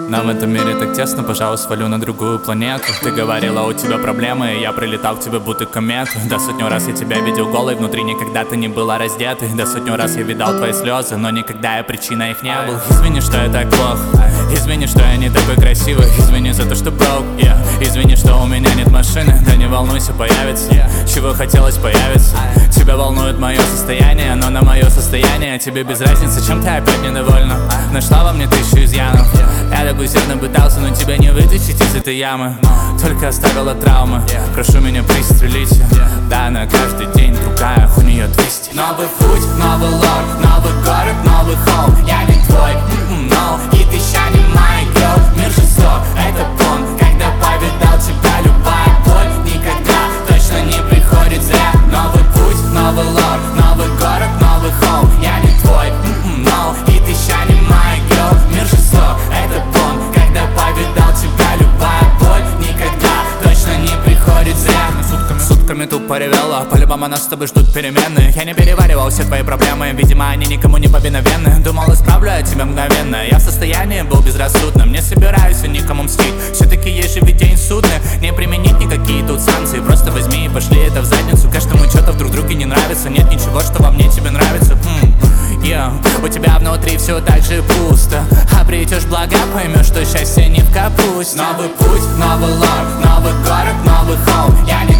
Нам в этом мире так тесно, пожалуй, свалю на другую планету. Ты говорила, у тебя проблемы, и я прилетал к тебе будто комета. Да сотню раз я тебя видел голой, внутри никогда ты не была раздетой. Да сотню раз я видал твои слезы, но никогда я причиной их не был. Извини, что я так плох, извини, что я не такой красивый. Извини за то, что broke, извини, что у меня нет машины. Да не волнуйся, появится, чего хотелось появится. Тебя волнует мое состояние, но на мое состояние тебе без разницы, чем ты опять недовольна. Нашла во мне 1000 изъянов. Я так усердно пытался, но тебя не вытащить из этой ямы. Только оставила травмы, прошу меня пристрелить. Да, на каждый день другая, у нее 200. Новый путь, новый лог, новый город, новый холм. Я не твой, no, и ты ща не мой girl. Мир жесток, это бон, когда повидал тебя любая боль. Никогда точно не приходит зря. Новый путь, новый лог, новый город, новый холм. Я не твой, no, и ты ща не мой girl. Мир жесток, это бон, когда повидал тебя любая боль. Никогда точно не приходит зря. Сутками тупо ревела, по-любому нас с тобой ждут перемены. Я не переваривал все твои проблемы, видимо они никому не повиновенны. Думал, исправлю я тебя мгновенно, я в состоянии был безрассудным. Не собираюсь я никому мстить, все-таки есть же ведь день судный. Не применить никакие тут санкции, просто возьми и пошли это в задницу. Каждому что-то вдруг друге не нравится, нет ничего, что во мне тебе нравится. У тебя внутри все так же пусто, обретешь блага, поймешь, что счастье не в капусте. Новый путь, новый лог, новый город, новый холм. Я не